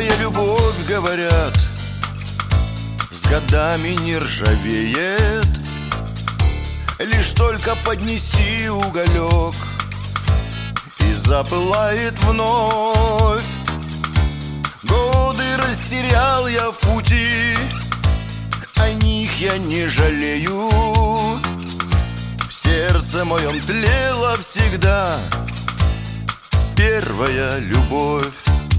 Первая любовь, говорят, с годами не ржавеет. Лишь только поднеси уголек, и запылает вновь. Годы растерял я в пути, о них я не жалею. В сердце моем тлела всегда первая любовь.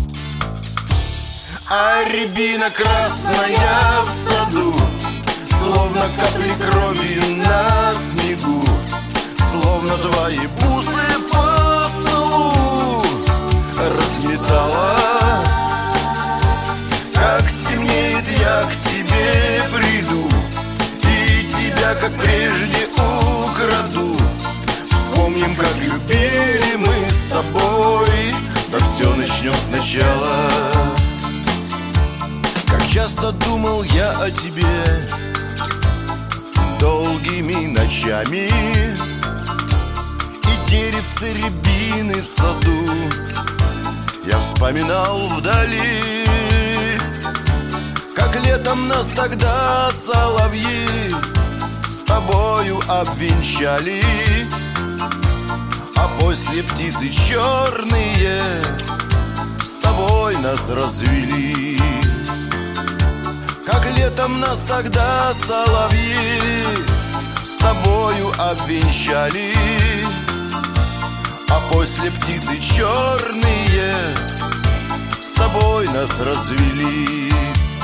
А рябина красная в саду, словно капли крови на снегу, словно твои бусы по столу разметала. Как стемнеет, я к тебе приду, и тебя, как прежде, украду. Вспомним, как любили мы с тобой, да все начнем сначала. Как часто думал я о тебе долгими ночами, и деревце рябины в саду я вспоминал вдали. Как летом нас тогда соловьи с тобою обвенчали, а после птицы черные с тобой нас развели. Как летом нас тогда соловьи с тобою обвенчали, а после птицы черные с тобой нас развели.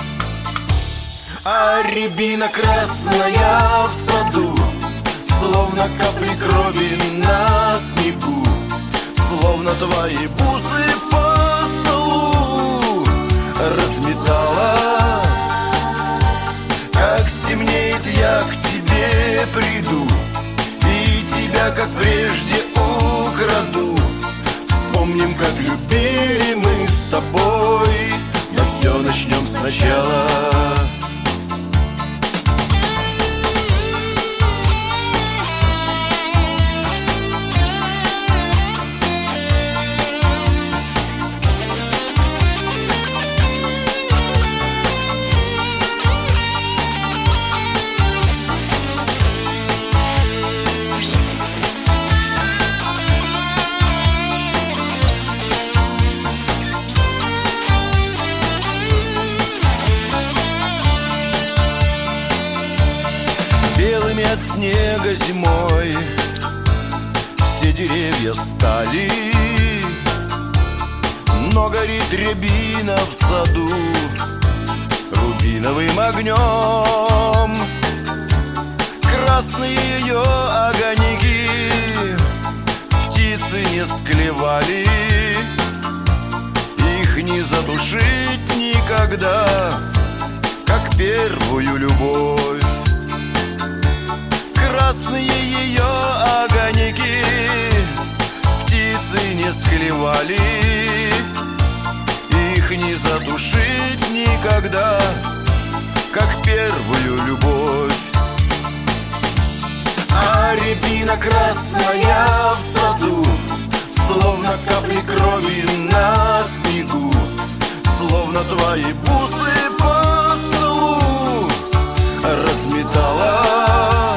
А рябина красная в саду, словно капли крови на снегу, словно твои бусы по столу разметала. Как стемнеет, я к тебе приду, и тебя, как прежде, украду. Вспомним, как любили мы с тобой, но все начнем сначала. Белыми от снега зимой все деревья стали, но горит рябина в саду рубиновым огнем. Красные ее огоньки птицы не склевали, их не затушить никогда, как первую любовь. Красные ее огоньки птицы не склевали, их не затушить никогда, как первую любовь. А рябина красная в саду, словно капли крови на снегу, словно твои бусы по столу разметала.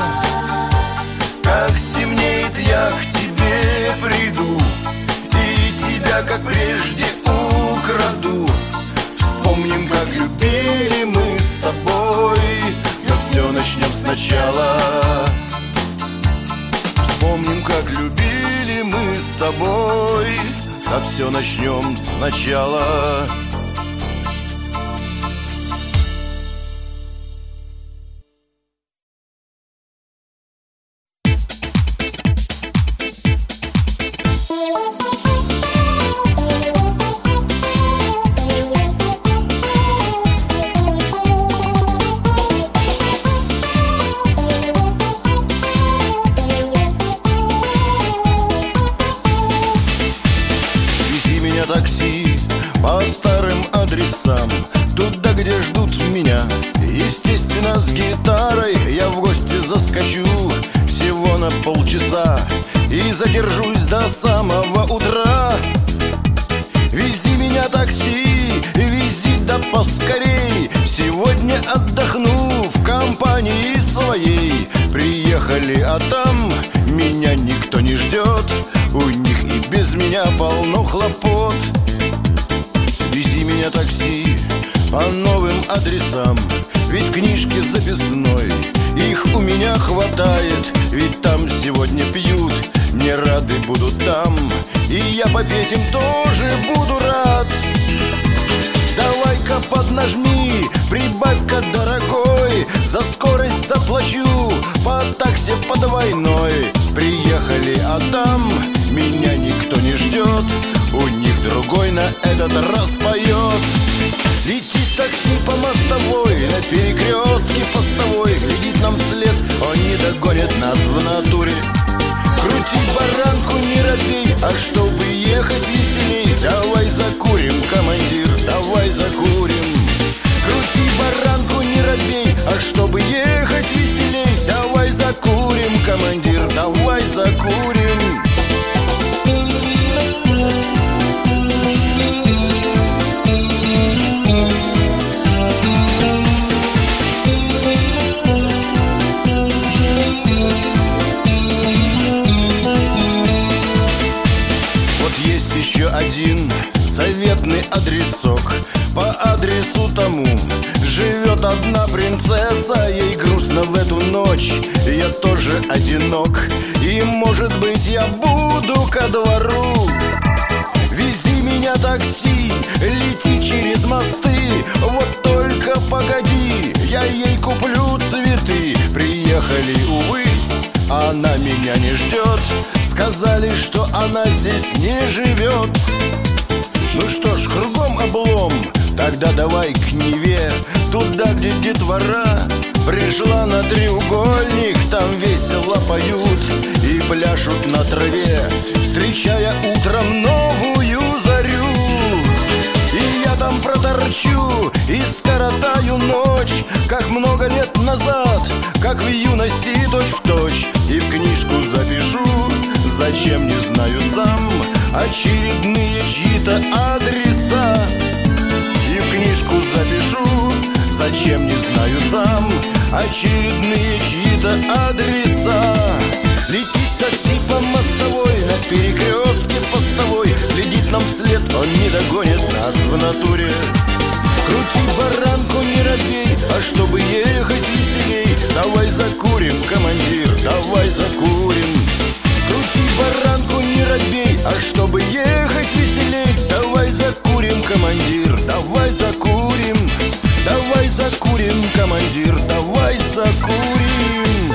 Как стемнеет, я к тебе приду, и тебя, как прежде, украду. Вспомним, как любили мы с тобой, но все начнем сначала. Вспомним, как любили мы с тобой, а все начнем сначала. Такси по старым адресам, туда, где ждут меня. Естественно, с гитарой я в гости заскочу всего на полчаса и задержусь до самого утра. Вези меня, такси, вези приехали, а там меня никто не ждет. У них и без меня полно хлопот. Вези меня, такси, по новым адресам, ведь в книжке записной их у меня хватает. Ведь там сегодня пьют, мне рады будут там, и я попеть им тоже буду рад. Давай-ка поднажми, прибавь-ка, дорогой, за скорость заплачу по такси по двойной. Приехали, а там меня никто не ждет. У них другой на этот раз поет. Летит такси по мостовой, на перекрестке постовой, глядит нам вслед, он не догонит нас в натуре. Крути баранку, не робей, а чтобы ехать веселей, давай закурим, командир, давай закурим. Крути баранку, не робей, а чтобы ехать веселей, давай закурим, командир, давай закурим. Один заветный адресок, по адресу тому живет одна принцесса. Ей грустно в эту ночь, я тоже одинок, и, может быть, я буду ко двору. Вези меня, такси, лети через мосты, вот только погоди, я ей куплю цветы. Приехали, увы, она меня не ждет. Сказали, что она здесь не живет. Ну что ж, кругом облом, тогда давай к Неве, туда, где детвора пришла на треугольник. Там весело поют и пляшут на траве, встречая утром новую зарю. И я там проторчу и скоротаю ночь, как много лет назад, как в юности точь-в-точь. И в книжку запишу, зачем, не знаю сам, очередные чьи-то адреса. И в книжку запишу, зачем, не знаю сам, очередные чьи-то адреса. Летит такси по мостовой, на перекрестке постовой, глядит нам вслед, он не догонит нас в натуре. Крути баранку, не робей, а чтобы ехать веселей, давай закурим, командир, давай закурим. Крути баранку, не робей, а чтобы ехать веселей, давай закурим, командир, давай закурим. Давай закурим, командир, давай закурим.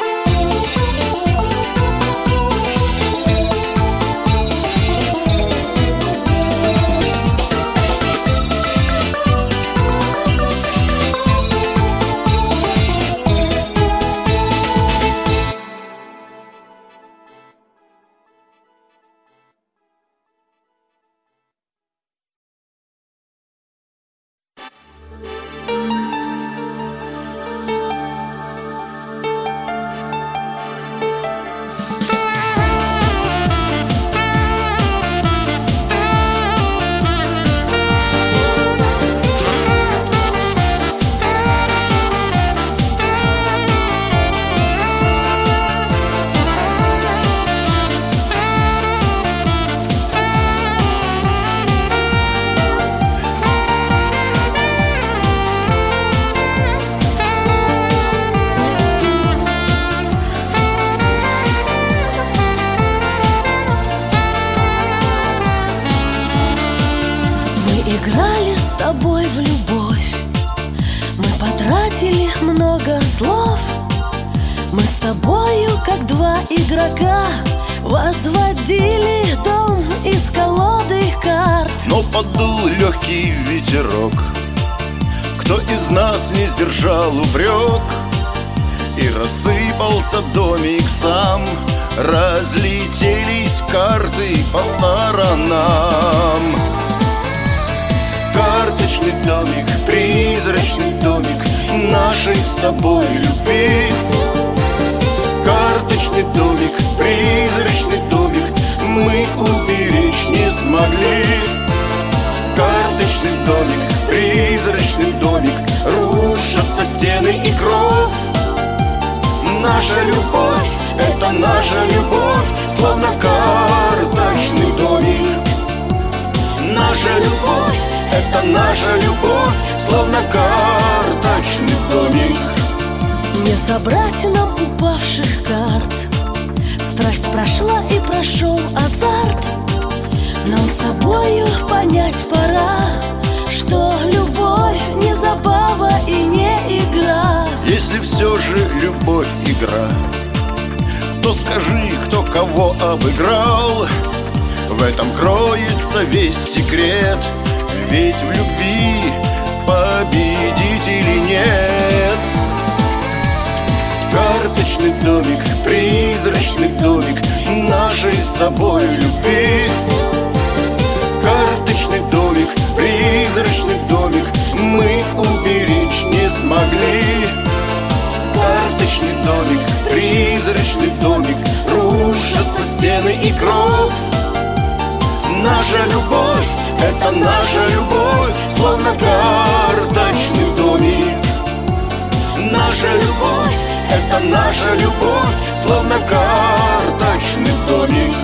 Играли с тобой в любовь, мы потратили много слов. Мы с тобою, как два игрока, возводили дом из колоды карт. Но подул легкий ветерок, кто из нас не сдержал упрек, и рассыпался домик сам, разлетелись карты по сторонам. Карточный домик, призрачный домик нашей с тобой любви. Карточный домик, призрачный домик мы уберечь не смогли. Карточный домик, призрачный домик, рушатся стены и кров. Наша любовь, это наша любовь, словно карточный домик. Наша любовь, это наша любовь, словно карточный домик. Не собрать нам упавших карт, страсть прошла и прошел азарт. Нам с тобою понять пора, что любовь не забава и не игра. Если все же любовь игра, то скажи, кто кого обыграл. В этом кроется весь секрет, ведь в любви победителей нет. Карточный домик, призрачный домик нашей с тобой любви. Карточный домик, призрачный домик мы уберечь не смогли. Карточный домик, призрачный домик, рушатся стены и кров. Наша любовь, это наша любовь, словно карточный домик. Наша любовь, это наша любовь, словно карточный домик.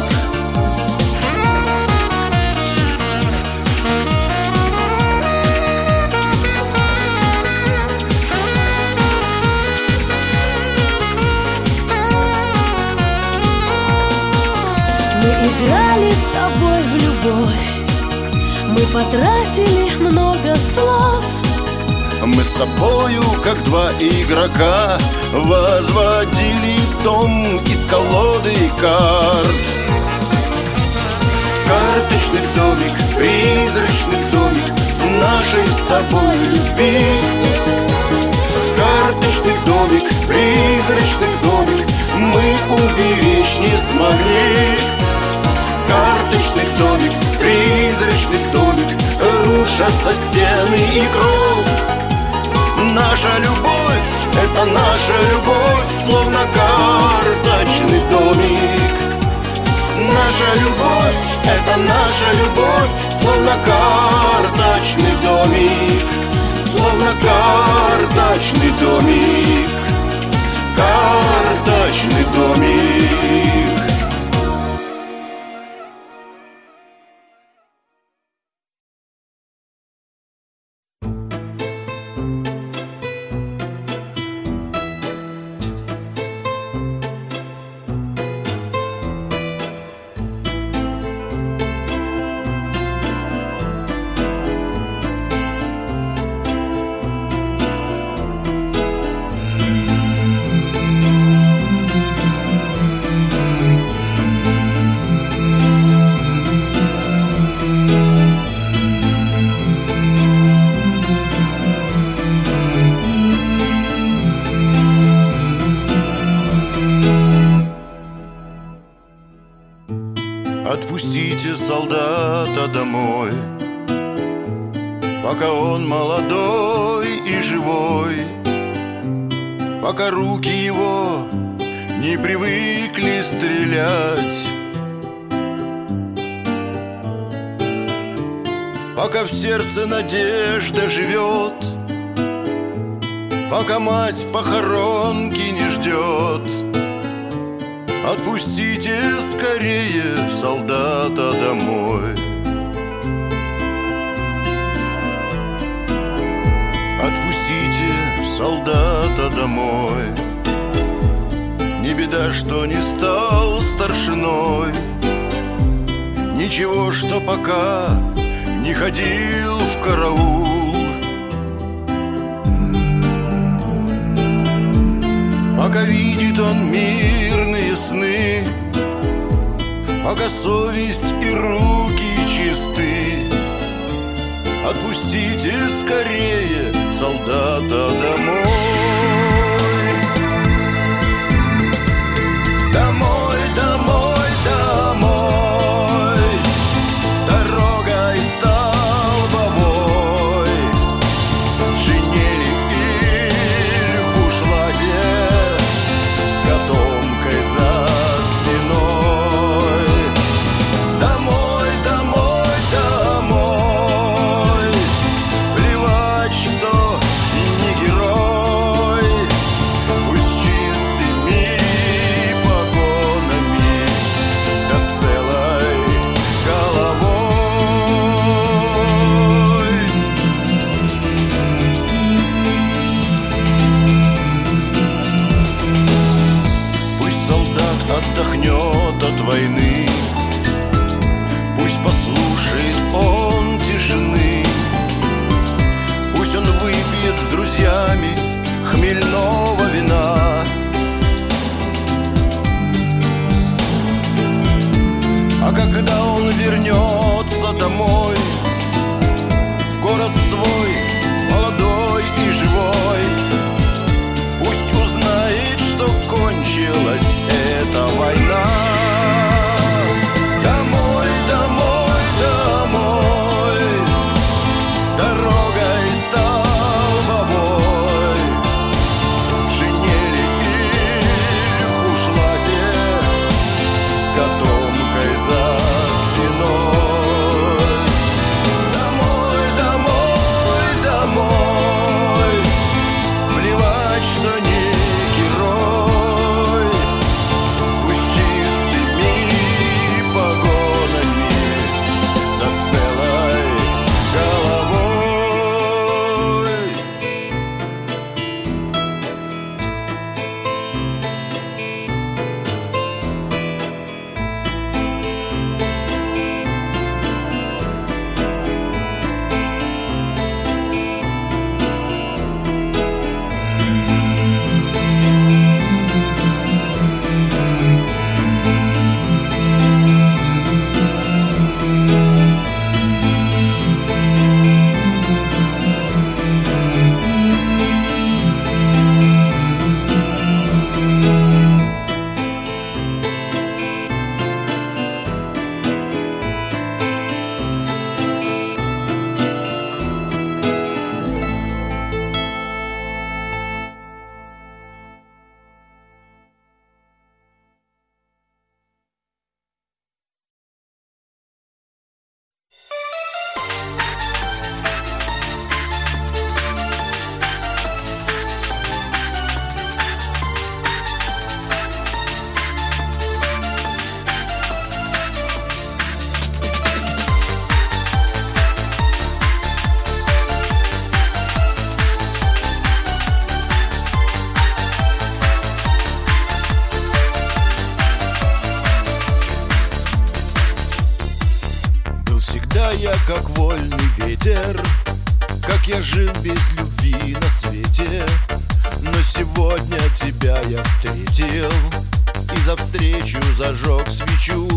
Мы играли с тобой в любовь, мы потратили много слов. Мы с тобою, как два игрока, возводили дом из колоды карт. Карточный домик, призрачный домик нашей с тобой любви. Карточный домик, призрачный домик мы уберечь не смогли. Карточный домик, призрачный домик, рушатся стены и кровь. Наша любовь, это наша любовь, словно карточный домик. Наша любовь, это наша любовь, словно карточный домик. Словно карточный домик, карточный домик. Отпустите солдата домой, пока он молодой и живой, пока руки его не привыкли стрелять, пока в сердце надежда живет, пока мать похоронки не ждет. Отпустите скорее солдата домой. Отпустите солдата домой. Не беда, что не стал старшиной, ничего, что пока не ходил в караул. Пока видит он мирные сны, пока совесть и руки чисты. Отпустите скорее солдата домой. Домой, домой, домой, дорогой столбовой, шинели или в бушлате, с котомкой за спиной. Домой, домой, домой, плевать, что не герой. придет свой, молодой и живой. Пусть узнает, что кончилась эта война. Домой, домой, домой, дорогой столбовой, шинели и в бушлате, с котомкой за спиной. Домой, домой, домой, плевать, что не герой. Пусть чистыми погонами, да с целой головой. Был всегда я как вольный ветер, как я жил без любви на свете. Но сегодня тебя я встретил, и за встречу зажег свечу.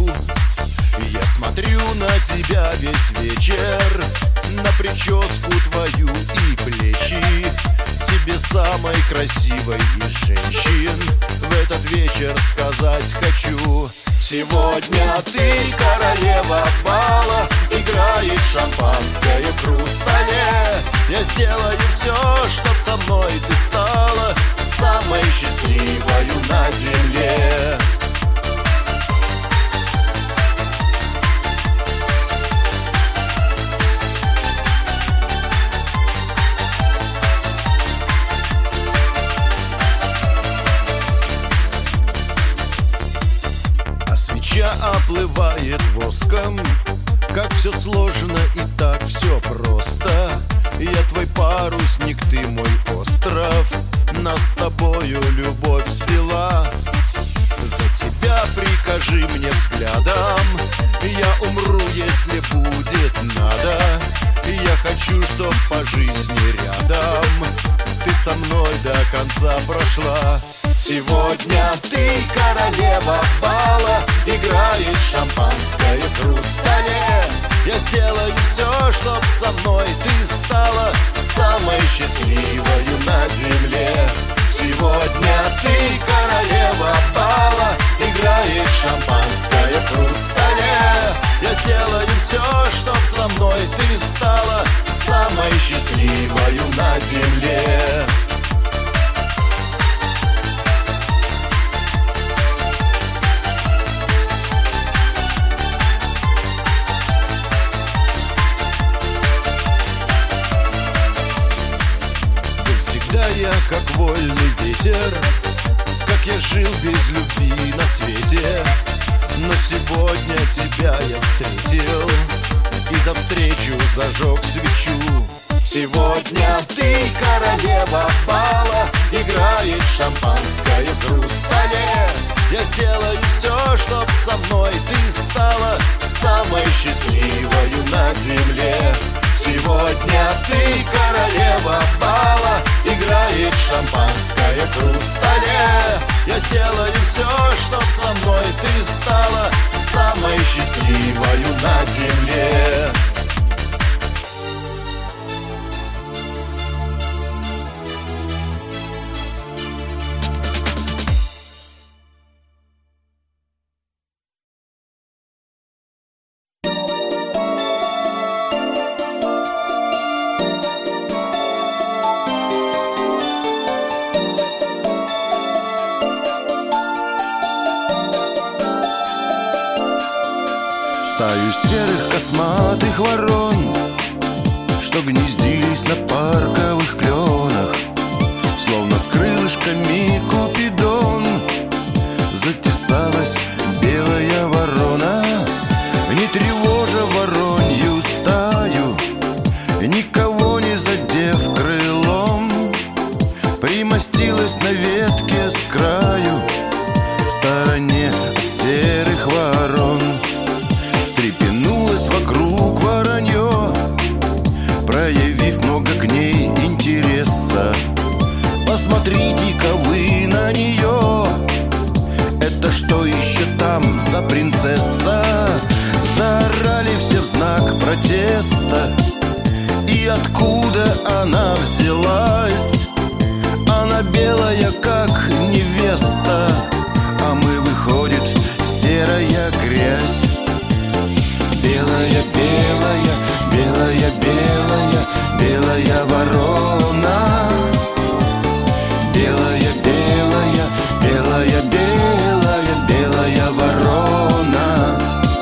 Я смотрю на тебя весь вечер, на прическу твою и плечи. Тебе самой красивой из женщин в этот вечер сказать хочу: сегодня ты королева бала, играет шампанское в хрустале. Я сделаю все, чтоб со мной ты стала самой счастливою на земле. Свеча оплывает воском, как все сложно и так все просто. Я твой парусник, ты мой остров, нас с тобою любовь свела. За тебя прикажи мне взглядом, я умру, если будет надо. Я хочу, чтоб по жизни рядом ты со мной до конца прошла. Сегодня ты королева бала, играет шампанское в хрустале. Я сделаю все, чтоб со мной ты стала самой счастливою на земле. Сегодня ты королева бала, играет шампанское в хрустале. Я сделаю все, чтоб со мной ты стала самой счастливою на земле. Я как вольный ветер, как я жил без любви на свете. Но сегодня тебя я встретил, и за встречу зажег свечу. Сегодня ты королева бала, играет шампанское в хрустале. Я сделаю все, чтоб со мной ты стала самой счастливою на земле. Сегодня ты королева бала, играет шампанское в хрустале. Я сделаю все, чтоб со мной ты стала самой счастливою на земле. ворон, что гнездились на парковых кленах, словно с крылышками Купидон. Затесалась белая ворона, не тревожа воронью стаю, никого не задев крылом, примостилась на ветке с краю, в стороне от серых ворон. Встрепенулась вокруг воронье, проявив много к ней интереса. Посмотрите-ка вы на нее, это что еще там за принцесса? Заорали все в знак протеста. И откуда она взялась? Она белая, как невеста, а мы, выходит, серая грязь. Белая, белая, белая, белая, белая ворона. Белая, белая, белая, белая, белая ворона.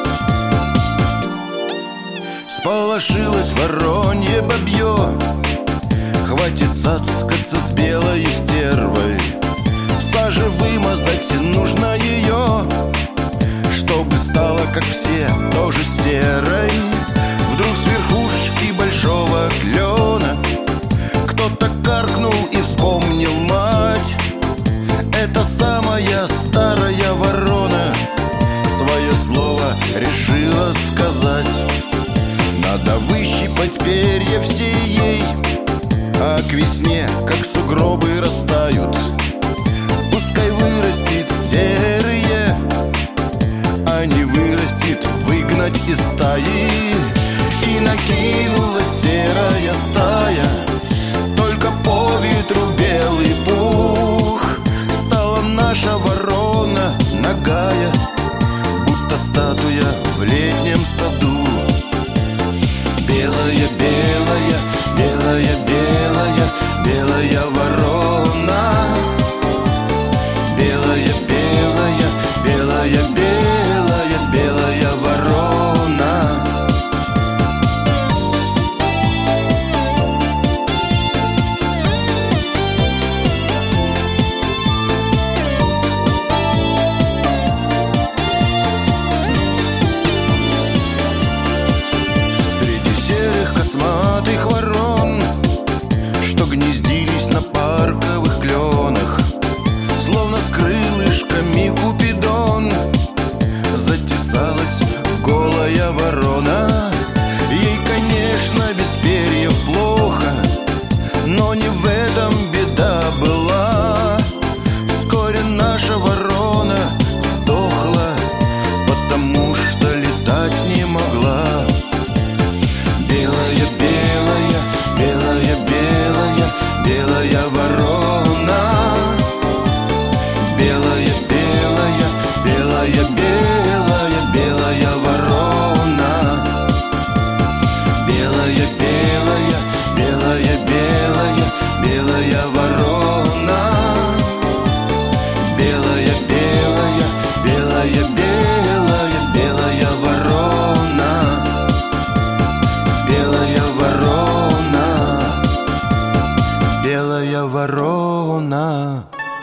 Сполошилось воронье бабье, хватит цацкаться с белой стервой. В саже вымазать нужно ее, чтобы стала, как все, тоже серой. Вдруг с верхушки большого клена кто-то каркнул и вспомнил мать. Это самая старая ворона свое слово решила сказать. Надо выщипать перья все ей, а к весне, как сугробы, растают. Пускай вырастет серые, а не вырастет, выгнать из стаи. И накинулась серая стая, только по ветру белый пух. Стала наша ворона нагая, будто статуя в летнем саду. Белая, белая, белая, белая, белая ворона. Белая, белая, белая, белая, белая ворона. Среди серых косматых ворон, что гнездились на парковых кленах, словно с крылышками Купидон, затесалась голая ворона. Ей, конечно, без перьев плохо, но не в этом беда была. Вскоре наша ворона сдохла, потому что летать не могла. Белая, белая, белая, белая, белая ворона. Белая, белая, белая, белая, белая ворона. Белая, белая, белая, белая, белая ворона. Белая, белая, белая, белая, белая ворона. Белая ворона. Белая ворона.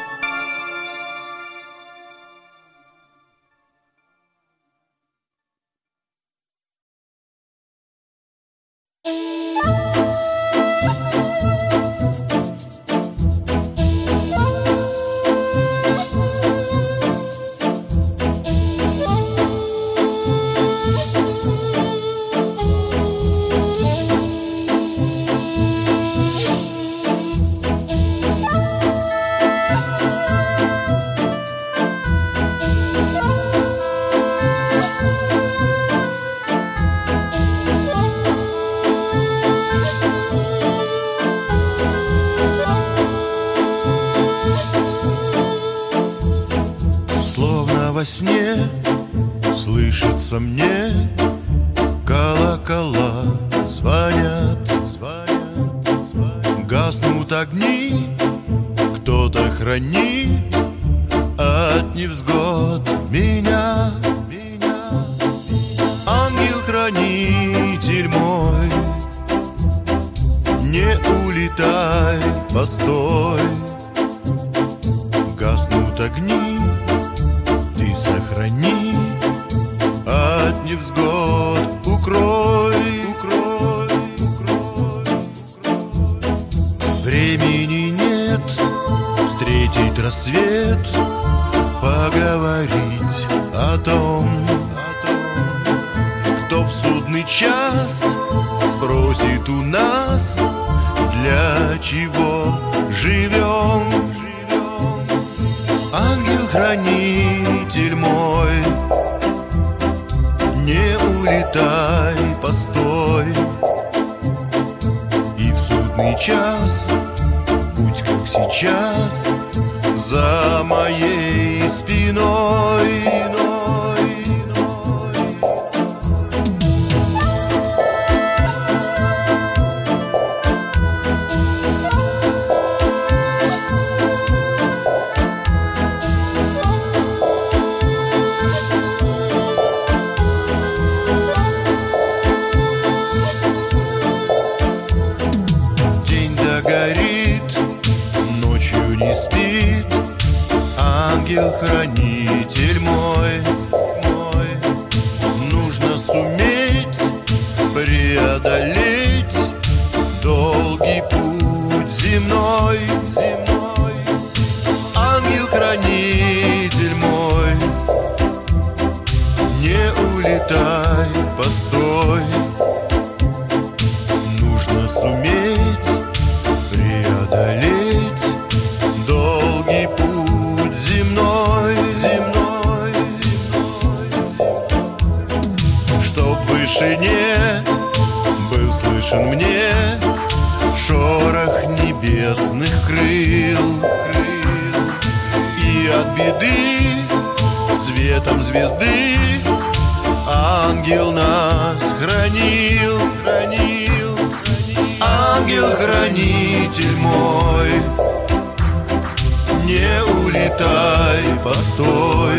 Во сне слышится мне, колокола звонят, звонят, звонят. Гаснут огни, кто-то хранит от невзгод меня. Ангел-хранитель улетай, постой. Гаснут огни, ты сохрани, от невзгод укрой. Времени нет встретить рассвет, поговорить о том, кто в судный час спросит у нас, для чего живем. Ангел-хранитель мой, не улетай, постой. И в судный час будь как сейчас за моей спиной. Спит ангел-хранитель мой. Нужно суметь преодолеть долгий путь земной. Ангел-хранитель мой, не улетай, постой. Нужно суметь преодолеть долгий путь земной. Чтоб в вышине был слышен мне шорох небесных крыл, и от беды светом звезды ангел нас хранил. Ангел-хранитель мой, не улетай, постой.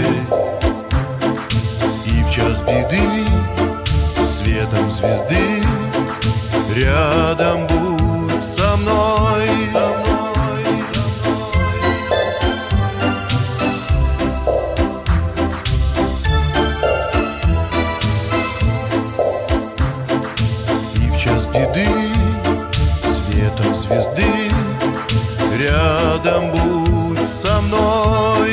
И в час беды светом звезды рядом будь со мной. И в час беды светом звезды рядом будь со мной.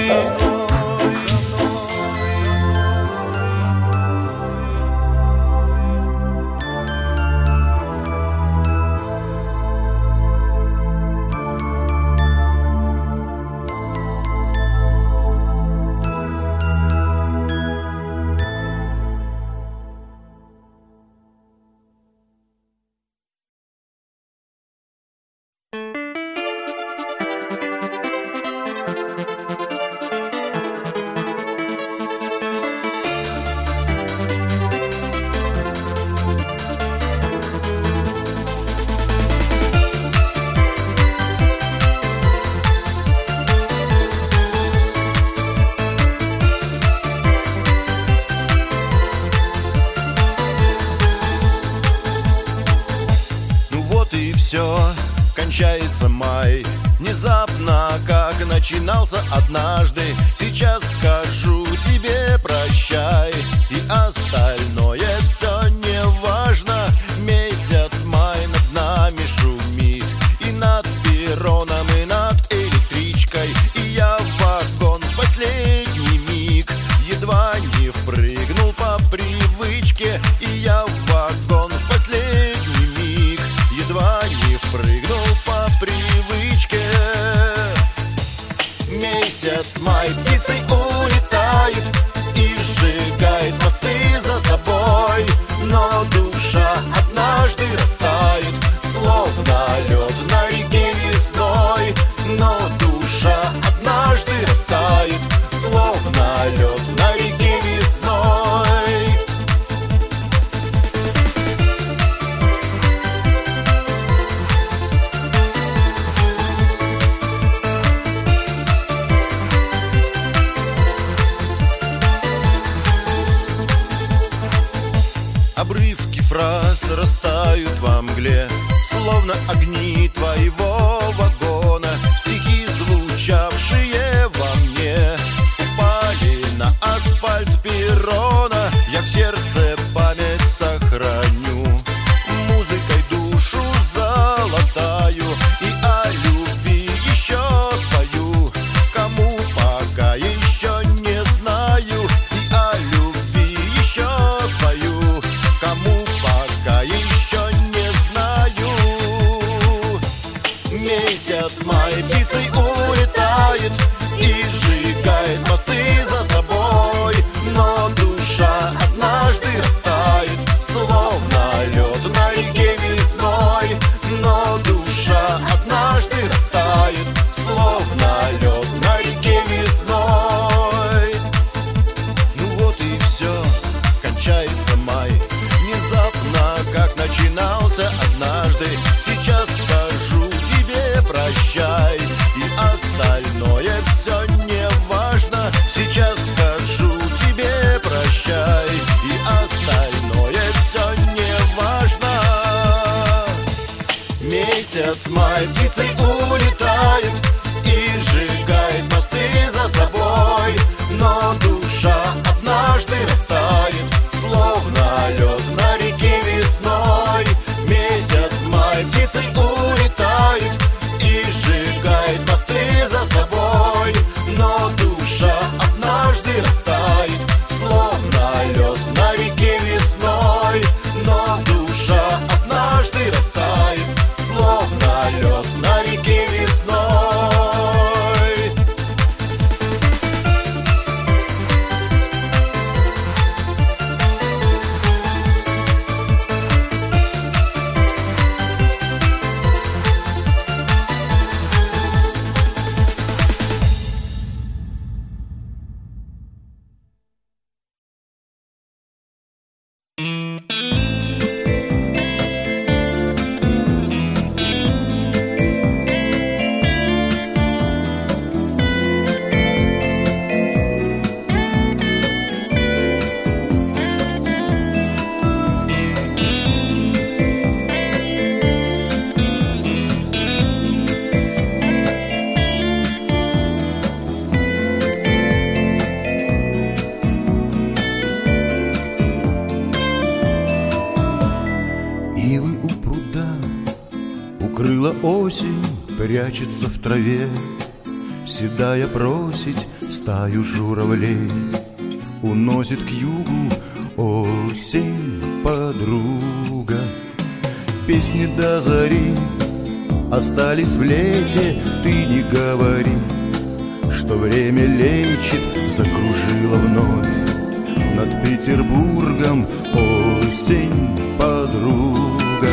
Кончается май, внезапно, как начинался однажды. Сейчас скажу тебе прощай, и остальное все не важно. Месяц май над нами шумит, и над перроном, и над электричкой. И я в вагон в последний миг едва не впрыгнул по привычке. И я в вагон в последний миг едва не впрыгнул по привычке. Месяц май птицей улетает и сжигает мосты за собой, но душа однажды растает, словно лед на реке весной. Но душа однажды растает, словно лед на реке весной. Обрывки фраз растают во мгле, словно огни твои твоего вагона. Стихи, звучавшие во мне, упали на асфальт перрона. Я в сердце память сохраню, музыкой душу залатаю и о любви еще спою, кому пока еще не знаю. И о любви еще спою, кому пока еще не знаю. Месяц май птицей улетает и сжигает мосты за собой, но душа однажды растает, словно лед на реке весной. Но душа однажды растает, словно лед на реке весной. Ну вот и все, кончается май, внезапно, как начинался однажды. Сейчас скажу тебе прощай, и остальное все не важно. Сейчас скажу тебе прощай, и остальное все не важно. Месяц май птицей улетает и сжигает мосты за собой, но душа однажды растает, словно лед на реке весной. Месяц май птицей улетает и сжигает мосты за собой, но душа однажды растает, словно лед на реке весной. Но душа однажды растает, словно лед на реке весной. Ивы у пруда укрыла осень, прячется в траве, седая просить стаю журавлей. Уносит к югу осень подруга. Песни до зари остались в лете. Ты не говори, что время лечит. Закружила вновь над Петербургом осень подруга.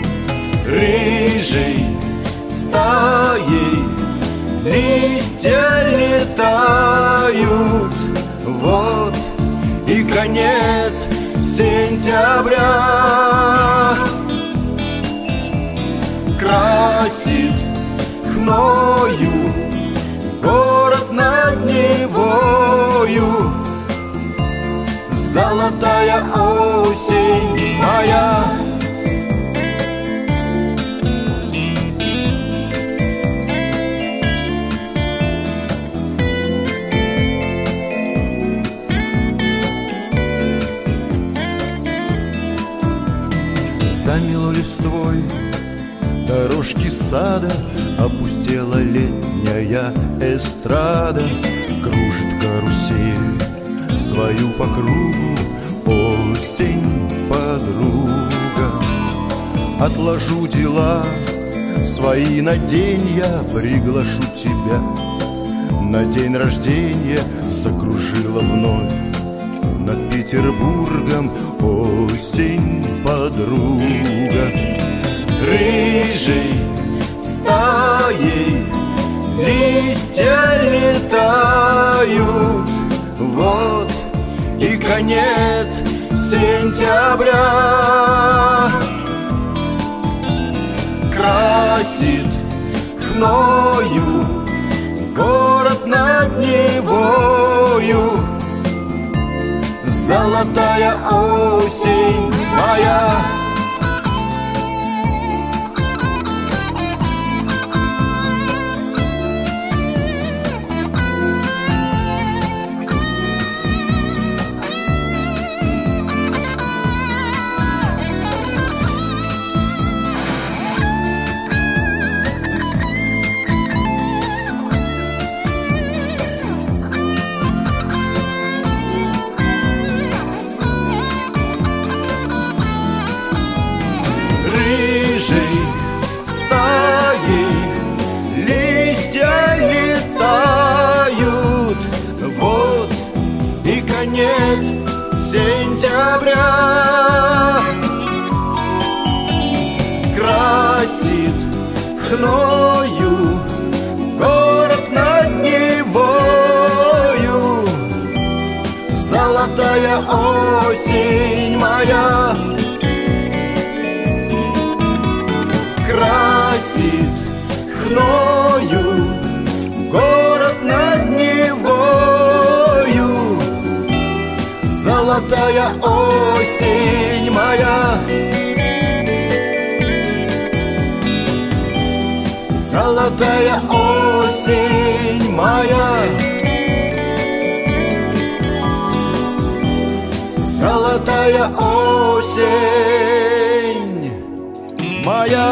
Рыжей стаей листья летают, вот и конец сентября. Красит хною город над Невою, золотая осень моя. Замело листвой дорожки сада, опустела летняя эстрада. Кружит карусель свою по кругу осень подруга. Отложу дела свои на день, я приглашу тебя на день рождения. Закружила вновь над Петербургом осень подруга. Рыжей стаей листья летают, вот и конец сентября. Красит хною город над Невою, золотая осень моя. рыжей стаей листья летают. Вот и конец сентября. Красит хною город над Невою. Золотая осень моя. Красит хною город над Невою. Золотая осень моя. Золотая осень моя. Золотая осень моя.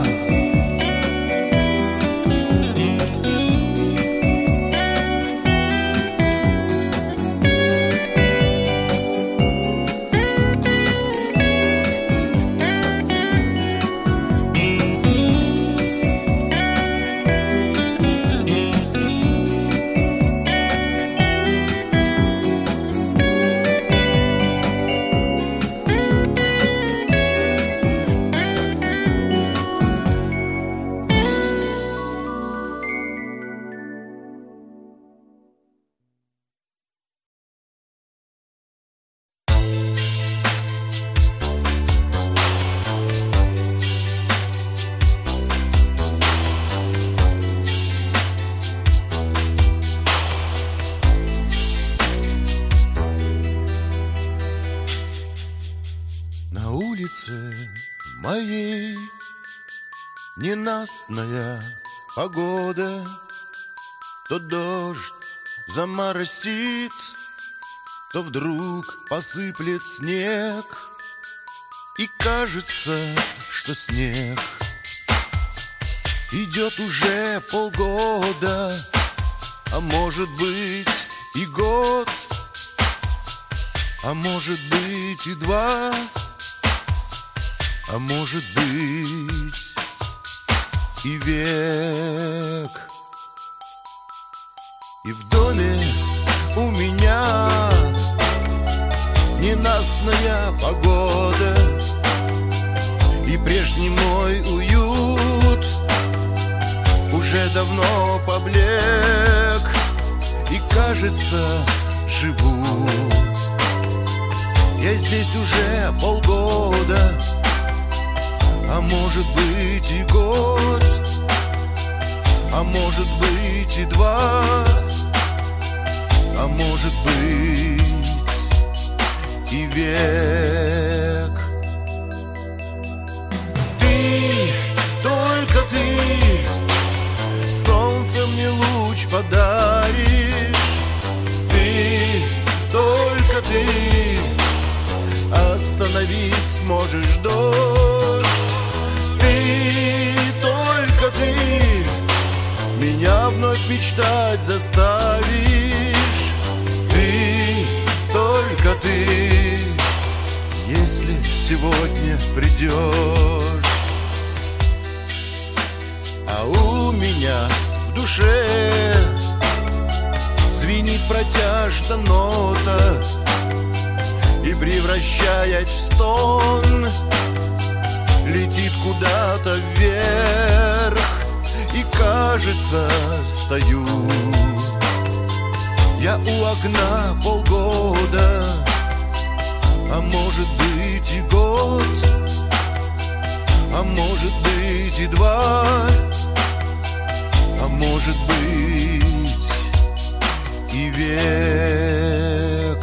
На улице моей ненастная погода. То дождь заморосит, то вдруг посыплет снег. И кажется, что снег идет уже полгода, а может быть и год, а может быть и два, а может быть и век. И в доме у меня ненастная погода, и прежний мой уют уже давно поблек. И кажется, живу я здесь уже полгода, а может быть и год, а может быть и два, а может быть и век. Ты, только ты, солнце мне луч подаришь. Ты, только ты, остановить сможешь дождь. Ты, только ты, меня вновь мечтать заставишь. Ты, только ты, если сегодня придешь. А у меня в душе звенит протяжно нота, и, превращаясь в стон, летит куда-то вверх. И кажется, стою я у окна полгода, а может быть и год, а может быть и два, а может быть и век.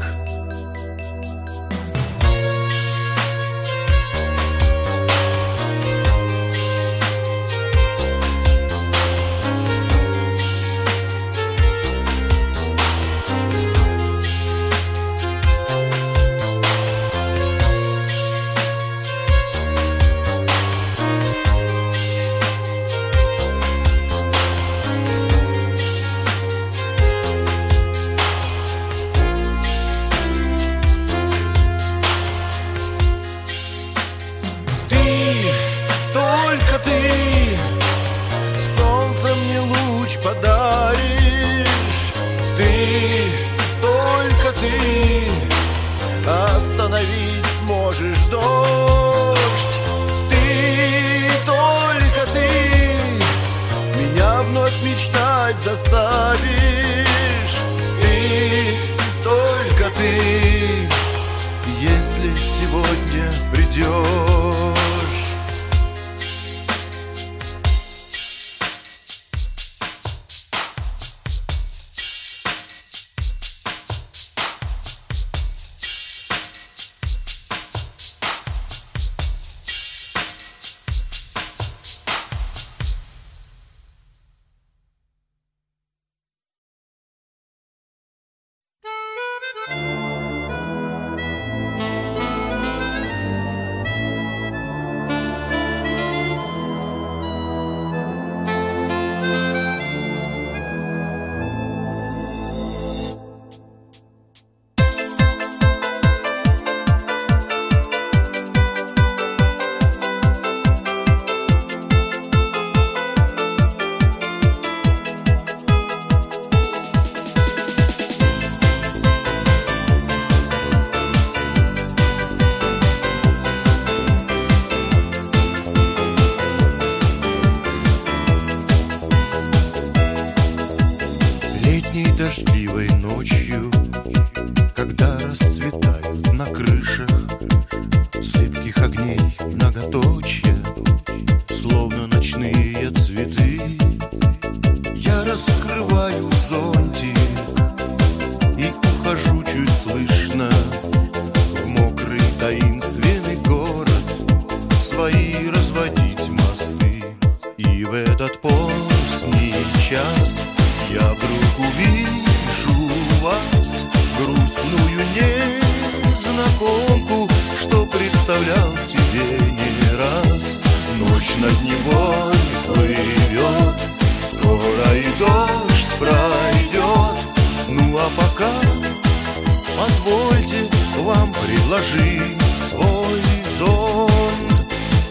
Ночь над Невой плывет, скоро и дождь пройдет. Ну а пока позвольте вам предложить свой зонт.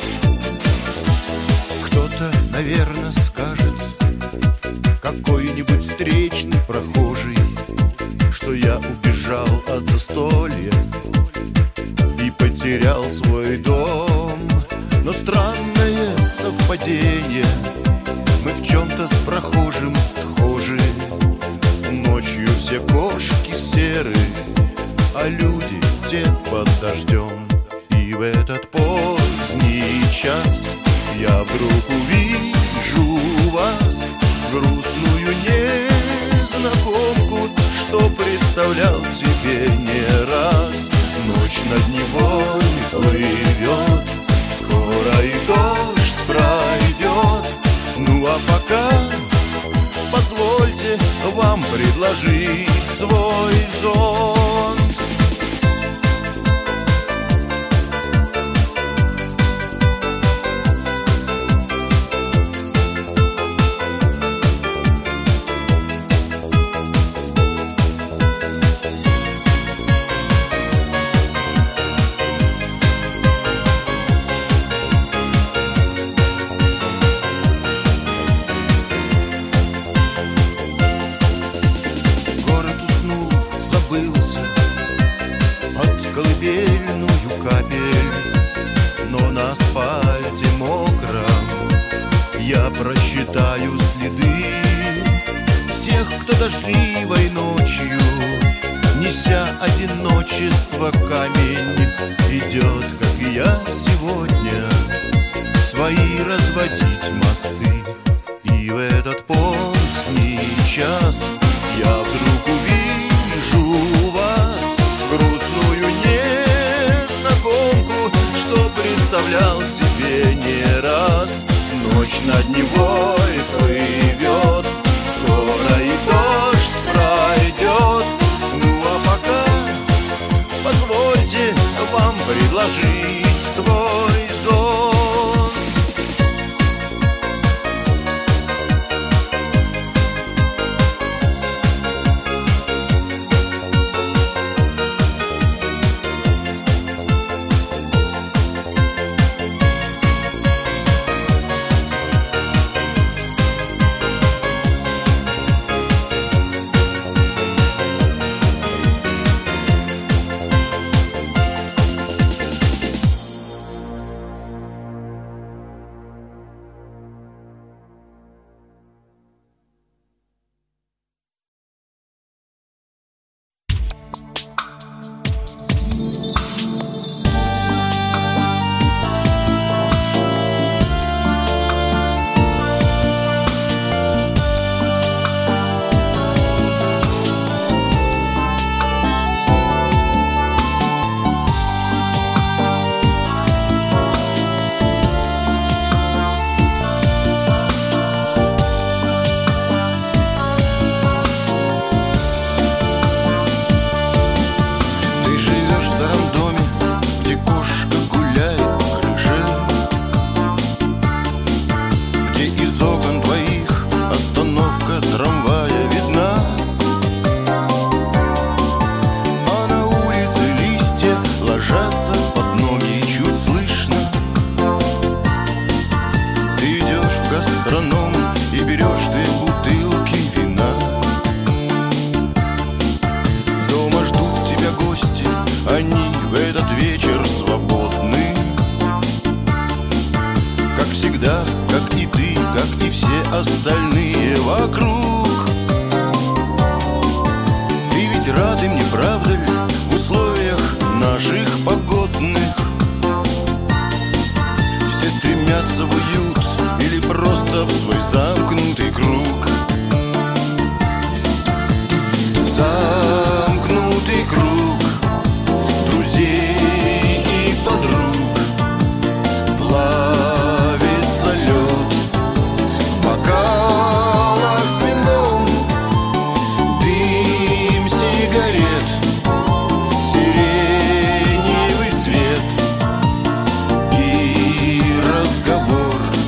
Кто-то, наверное, скажет, какой-нибудь встречный прохожий, что я убежал от застолья и потерял свой дом. Но странное совпадение, мы в чем-то с прохожим схожи. Ночью все кошки серы, а люди те под дождем. И в этот поздний час я вдруг увижу вас, грустную незнакомку, что представлял себе не раз. Ночь над Невой плывет, скоро и дождь пройдет. Ну а пока позвольте вам предложить свой зонт. Просчитаю следы всех, кто дождливой ночью, неся одиночество камень, идет, как и я сегодня, свои разводить мосты. И в этот поздний час я вдруг увижу вас, грустную незнакомку, что представлял себе не раз. Ночь над Невой плывет, скоро и дождь пройдет. Ну а пока позвольте вам предложить свой зонт. остальные вокруг. Ты ведь рад им, не правда ли, в условиях наших погодных? Все стремятся в уют или просто в свой замкнутый круг. Замкнутый круг друзей и подруг. Плавится лед в бокалах с вином, дым сигарет, сиреневый свет и разговор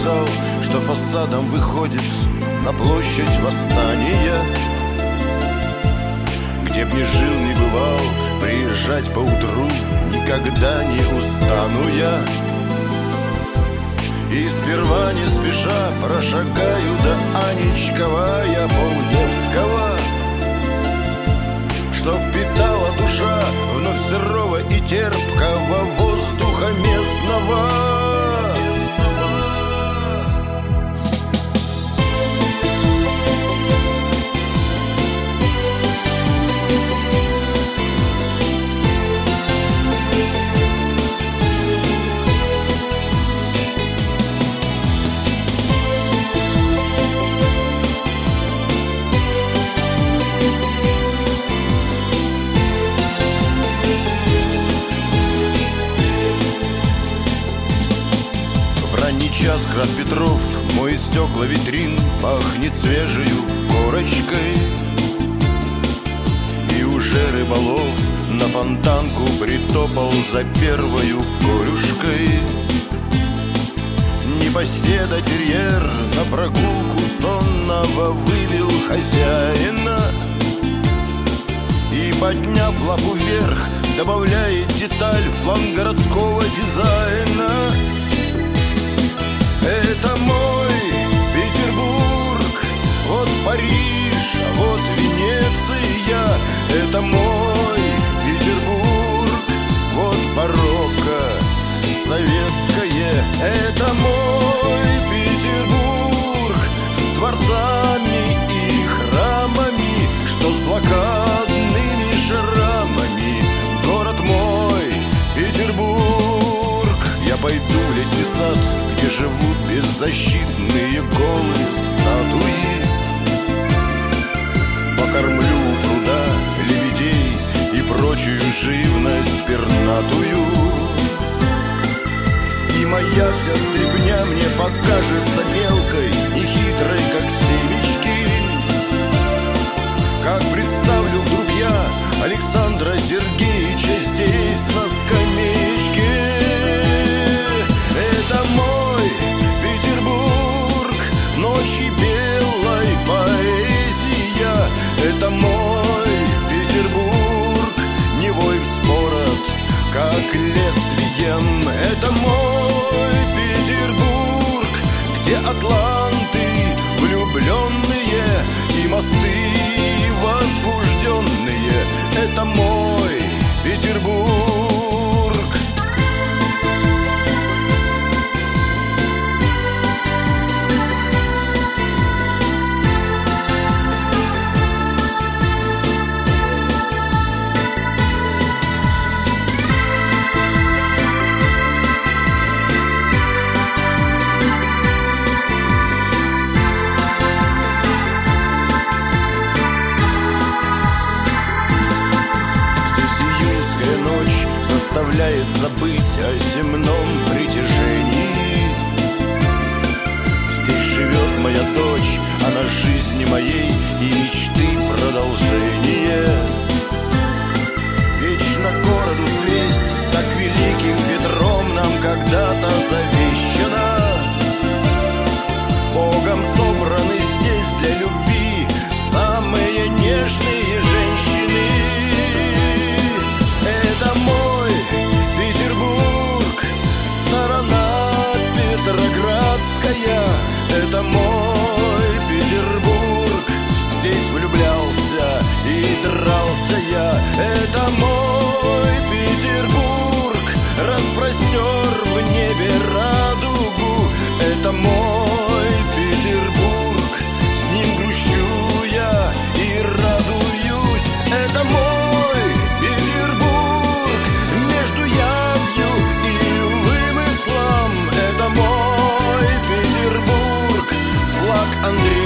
вокзал, что фасадом выходит на площадь Восстания. Где б ни жил, ни бывал, приезжать поутру никогда не устану я. И сперва не спеша прошагаю до Аничкова я Полневского, что впитала душа вновь сырого и терпкого воздуха местного. Час град Петров моет стекла витрин, пахнет свежею корочкой. И уже рыболов на фонтанку притопал за первою корюшкой. Непоседа терьер на прогулку сонного вывел хозяина и, подняв лапу вверх, добавляет деталь в план городского дизайна. Это мой Петербург, вот Париж, а вот Венеция. Это мой Петербург, вот барокко советское. Это мой Петербург с дворцами и храмами, что с блокадными шрамами. Город мой Петербург. Я пойду в летний сад, где живут беззащитные голые статуи. Покормлю у пруда лебедей и прочую живность пернатую. И моя вся стряпня мне покажется мелкой и хитрой, как семечки. Как представлю вдруг я Александра Сергеевича здесь на скамеечке. Это мой Петербург, ночи белой поэзия. Это мой Петербург, Невой вспорот, как лезвием. Это мой Петербург, где атланты влюбленные и мосты возбужденные. Это мой Петербург. Заставляет забыть о земном притяжении. Здесь живет моя дочь, она жизни моей и мечты продолжение. Вечно городу цвесть, так великим Петром нам когда-то завещано. Богом собраны здесь для любви самые нежные женщины. Это мой Петербург, сторона Петроградская. Это мой Петербург, здесь влюблялся и дрался я. Это мой Петербург, распростер в небе радугу. Это мой Петербург, с ним грущу я и радуюсь. Это мой Петербург, между явью и вымыслом. Это мой Петербург, флаг Андрея